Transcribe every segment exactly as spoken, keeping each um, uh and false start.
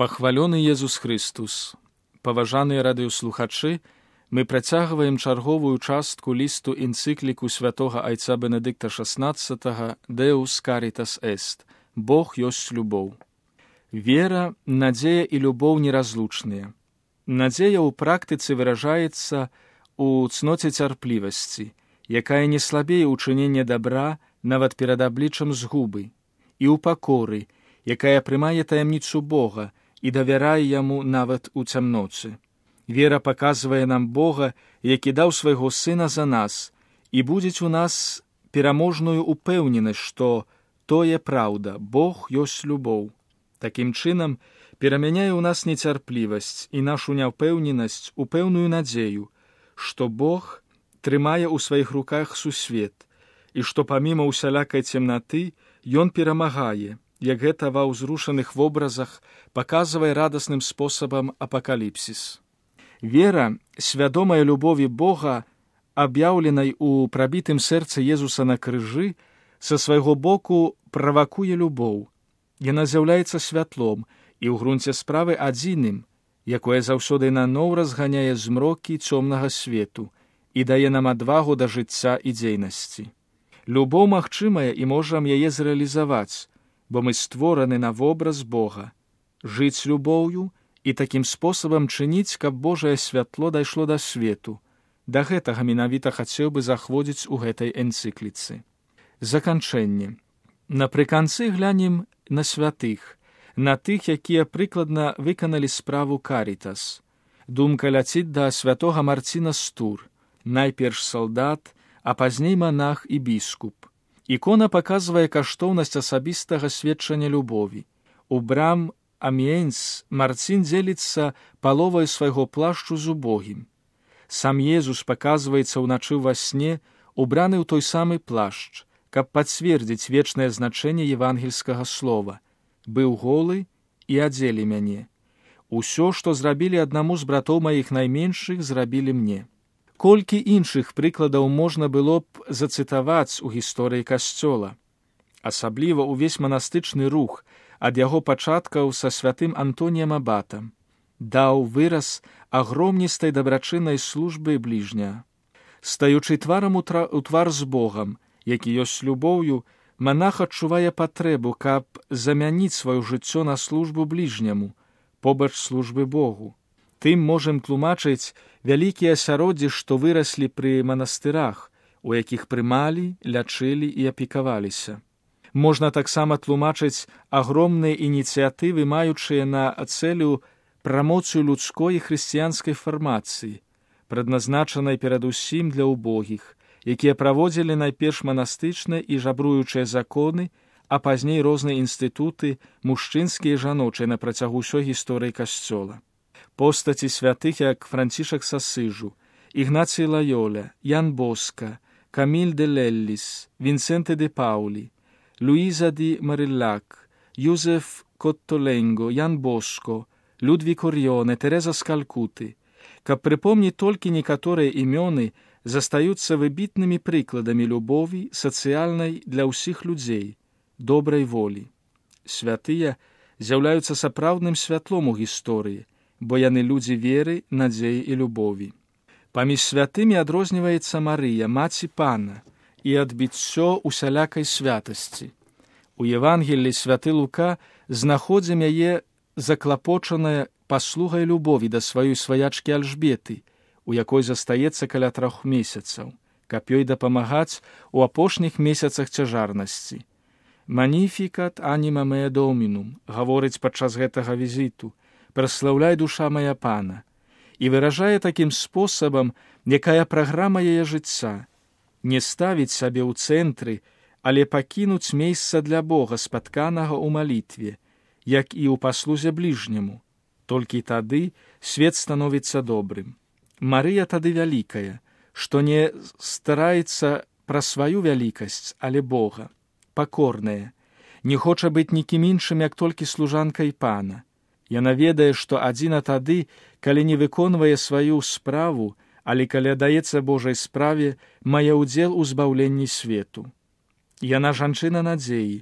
Пахвалёны Езус Христус! Паважаныя радыёслухачы, мы працягваем чарговую частку лісту энцыкліку святога айца Бенедыкта шаснаццатага «Deus caritas est» – «Бог ёсць любоў». Вера, надзея і любоў неразлучныя. Надзея ў практыцы выражаецца у цноце цярплівасці, якая не слабее ў чыненні дабра нават перад абліччам згубы, і ў пакоры, якая прымае таямніцу Бога і давярае яму нават у цямноце. Вера паказвае нам Бога, які даў свайго Сына за нас, і будзець у нас пераможную упэўненасць, што тое праўда, Бог ёсць любоў. Такім чынам, перамяняе ў нас нецярплівасць і нашу няўпэўненасць у пэўную надзею, што Бог трымае ў сваіх руках сусвет, і што паміма ўсялякай цемнаты Ён перамагае, як гэта ва ўзрушаных вобразах паказвае радасным спосабам апакаліпсіс. Вера, свядомая любові Бога, аб'яўленай у прабітым сэрцы Езуса на крыжы, са свайго боку правакуе любоў. Яна з'яўляецца святлом і ў грунце справы адзіным, якое заўсёды наноў разганяе змрокі цёмнага свету і дае нам адвагу да жыцця і дзейнасці. Любоў магчымая і можам яе зрэалізаваць, бо мы створаны на вобраз Бога, жыць любоўю і такім спосабам чыніць, каб Божае святло дайшло да свету. Да гэтага менавіта хацеў бы захводзіць у гэтай энцыкліцы. Заканчэнне. Напрыканцы глянем на святых, на тых, якія прыкладна выканалі справу карітас. Думка ляціць да святога Марціна з Тур, найперш салдат, а пазней манах і біскуп. Ікона паказвае каштоўнасць асабістага сведчання любові. У брам Аміенс Марцін дзеліцца паловай свайго плашчу з убогім. Сам Езус паказваецца ўначы ва сне, убраны ў той самы плашч, каб пацвердзіць вечнае значэнне евангельскага слова. Быў голы і адзелі мяне. Усё, што зрабілі аднаму з братоў маіх найменшых, зрабілі мне. Колькі іншых прыкладаў можна было б зацытаваць у гісторыі касцёла. Асабліва ўвесь манастычны рух ад яго пачаткаў са святым Антоніем Абатам даў выраз агромністай дабрачыннай службы бліжня. Стаючы тварам у твар з Богам, які ёсць любоўю, манах адчувае патрэбу, каб замяніць сваё жыццё на службу бліжняму, побач службы Богу. Тым можам тлумачыць вялікія асяроддзі, што выраслі пры манастырах, у якіх прымалі, лячылі і апекаваліся. Можна таксама тлумачыць агромныя ініцыятывы, маючыя на цэлю прамоцыю людской і хрысціянскай фармацыі, прадназначанай перадусім для убогіх, якія праводзілі найперш манастычныя і жабруючыя законы, а пазней розныя інстытуты, мужчынскія і жаночыя на працягу ўсёй гісторыі касцёла. Постаці святых, як Францішак з Асыжу, Ігнацій Лайоля, Ян Боска, Каміль де Лелліс, Вінсенте де Паулі, Луїза ді Марилляк, Юзеф Коттоленго, Ян Боско, Людвік Оріоне, Тереза з Калкуты. Каб прыпомніць толькі некаторыя імёны, застаюцца выбітнымі прыкладамі любові сацыяльнай для ўсіх людзей, добрай волі. Святыя з'яўляюцца сапраўдным святлом у гісторыі, бо яны людзі веры, надзеі і любові. Паміж святымі адрозніваецца Марыя, маці Пана, і адбіццё усялякай святасці. У Евангеллі святы Лука знаходзім яе заклапочанае паслугай любові да сваёй сваячкі Альжбеты, у якой застаецца каля трох месяцаў, каб ёй дапамагаць у апошніх месяцах цяжарнасці. «Маніфікат аніма меа домінум» гаворыць падчас гэтага візіту, «Праслаўляй, душа мая Пана», і выражае такім спосабам, якая праграма яе жыцця, не ставіць сабе ў цэнтры, але пакінуць месца для Бога, спатканага ў малітве, як і ў паслузе бліжняму. Толькі тады свет становіцца добрым. Марыя тады вялікая, што не стараецца пра сваю вялікасць, але Бога, пакорная, не хоча быць нікім іншым, як толькі служанкай Пана. Яна ведае, што адзіна тады, калі не выконвае сваю справу, але калі аддаецца Божай справе, мае ўдзел у збаўленні свету. Яна жанчына надзеі,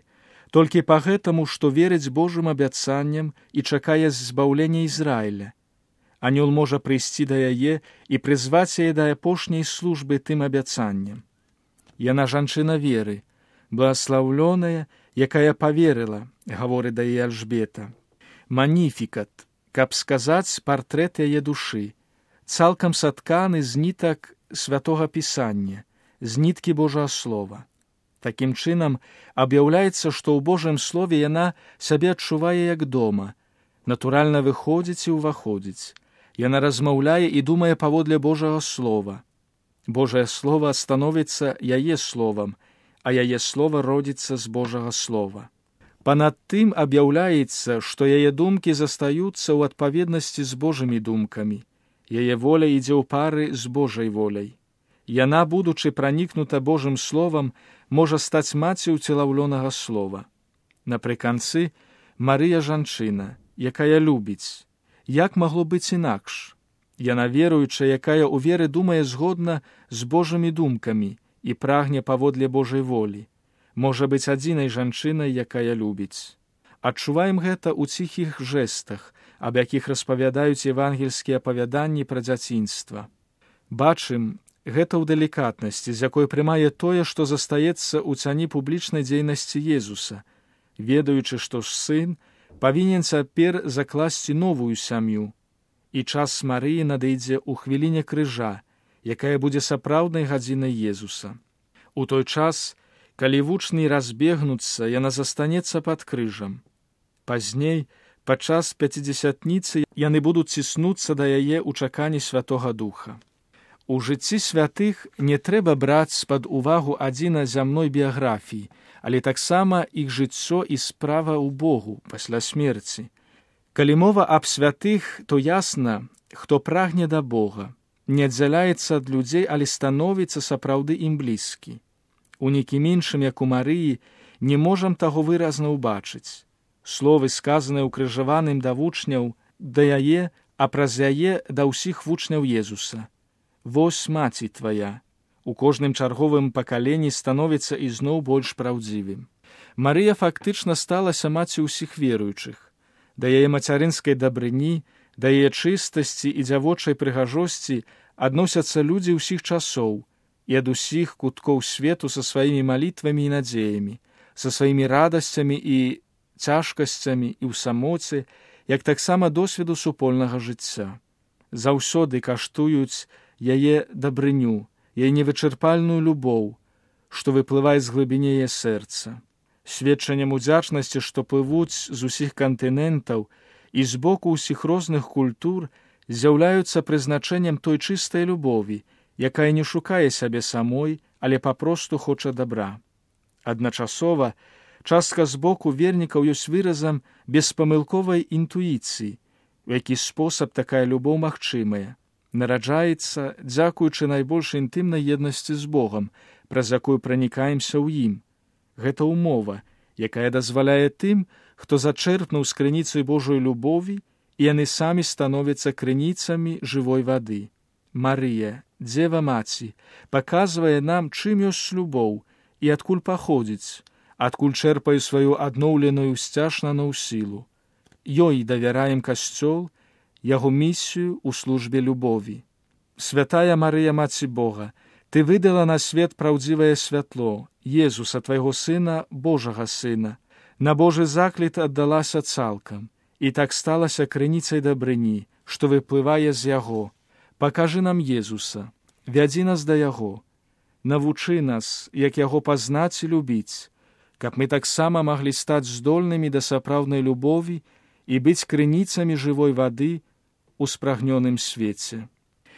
толькі па гэтаму, што верыць Божым абяцанням і чакае збаўлення Ізраіля. Анёл можа прыйсці да яе і прызваць яе да апошняй службы тым абяцанням. Яна жанчына веры, благаслаўлёная, якая паверыла, гаворыць да яе Альжбета. Маніфікат, каб сказаць партрэт яе душы, цалкам сатканы з нітак святога Пісання, з ніткі Божага Слова. Такім чынам, аб'яўляецца, што ў Божым Слове яна сябе адчувае як дома, натуральна выходзіць і ўваходзіць. Яна размаўляе і думае паводле Божага Слова. Божае Слова становіцца яе словам, а яе слова родзіцца з Божага Слова. Панад тым аб'яўляецца, што яе думкі застаюцца ў адпаведнасці з Божымі думкамі. Яе воля ідзе ў пары з Божай воляй. Яна, будучы пранікнута Божым Словам, можа стаць маці ўцелаўлёнага Слова. Напрыканцы, Марыя жанчына, якая любіць. Як магло быць інакш? Яна веруючая, якая ў веры думае згодна з Божымі думкамі і прагне паводле Божай волі. Можа быць адзінай жанчынай, якая любіць. Адчуваем гэта ў ціхіх жэстах, аб якіх распавядаюць евангельскія апавяданні пра дзяцінства. Бачым, гэта ў далікатнасці, з якой прымае тое, што застаецца ў цяні публічнай дзейнасці Езуса, ведаючы, што ж сын павінен цяпер закласці новую сям'ю, і час Марыі надыдзе ў хвіліне крыжа, якая будзе сапраўднай гадзінай Езуса. У той час, калі вучні разбегнуцца, яна застанецца пад крыжам. Пазней, падчас пяцідзесятніцы, яны будуць ціснуцца да яе ў чаканні Святога Духа. У жыцці святых не трэба браць з-пад увагу адзіна зямной біяграфіі, але таксама іх жыццё і справа ў Богу пасля смерці. Калі мова аб святых, то ясна, хто прагне да Бога, не аддзяляецца ад людзей, але становіцца сапраўды ім блізкі. У нікім іншым, як у Марыі, не можам таго выразна ўбачыць. Словы, сказаныя ўкрыжаваным да вучняў, да яе, а праз яе да ўсіх вучняў Езуса. «Вось маці твая», у кожным чарговым пакаленні становіцца ізноў больш праўдзівым. Марыя фактычна сталася маці ўсіх веруючых. Да яе мацярынскай дабрыні, да яе чыстасці і дзявочай прыгажосці адносяцца людзі ўсіх часоў і ад усіх куткоў свету са сваімі малітвамі і надзеямі, са сваімі радасцямі і цяжкасцямі і ў самоце, як таксама досведу супольнага жыцця. Заўсёды каштуюць яе дабрыню, яе невычарпальную любоў, што выплывае з глыбіні яе сэрца. Сведчаннем удзячнасці, што плывуць з усіх кантынентаў і з боку ўсіх розных культур, з'яўляюцца прызначэннем той чыстай любові, якая не шукае сябе самой, але папросту хоча дабра. Адначасова, частка з боку вернікаў ёсць выразам беспамылковай інтуіцыі, у які спосаб такая любоў магчымая, нараджаецца, дзякуючы найбольш інтымнай еднасці з Богам, праз якую пранікаемся ў ім. Гэта ўмова, якая дазваляе тым, хто зачэрпнуў з крыніцай Божай любові, і яны самі становяцца крыніцамі жывой вады. Марыя, Дзева Маці, паказвае нам, чым ёсць любоў і адкуль паходзіць, адкуль чэрпае сваю адноўленую сцяжнаную сілу. Ёй давяраем Касцёл, яго місію ў службе любові. Святая Марыя, Маці Бога, ты выдала на свет праўдзівае святло, Езуса, твайго Сына, Божага Сына. На Божы заклік аддалася цалкам, і так сталася крыніцай дабрыні, што выплывае з яго. Пакажы нам Езуса, вядзі нас да яго. Навучы нас, як яго пазнаць і любіць, каб мы таксама маглі стаць здольнымі да сапраўднай любові і быць крыніцамі жывой вады у спрагнёным свеце.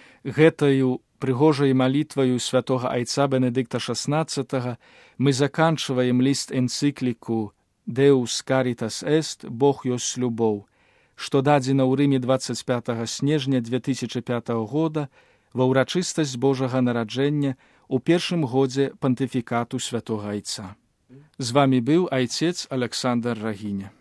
Гэтаю прыгожай малітваю святога айца Бенедыкта шаснаццатага мы заканчваем ліст энцыкліку «Deus caritas est», «Бог ёсць любоў», што дадзена ў Рыме дваццаць пятага снежня две тысячы пятага года ва ўрачыстасць Божага нараджэння у першым годзе пантыфікату святога айца. З вамі быў айцец Александр Рагіня.